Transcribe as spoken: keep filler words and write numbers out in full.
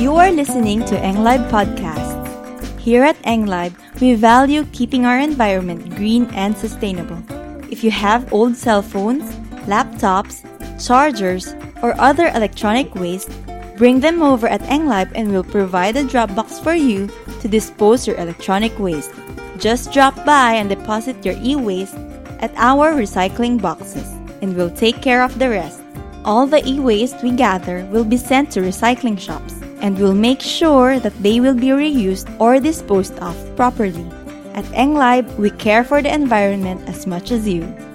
You are listening to EngLive Podcast. Here at EngLive, we value keeping our environment green and sustainable. If you have old cell phones, laptops, chargers, or other electronic waste, bring them over at EngLive and we'll provide a drop box for you to dispose your electronic waste. Just drop by and deposit your e-waste at our recycling boxes, and we'll take care of the rest. All the e-waste we gather will be sent to recycling shops, and we'll make sure that they will be reused or disposed of properly. At EngLive, we care for the environment as much as you.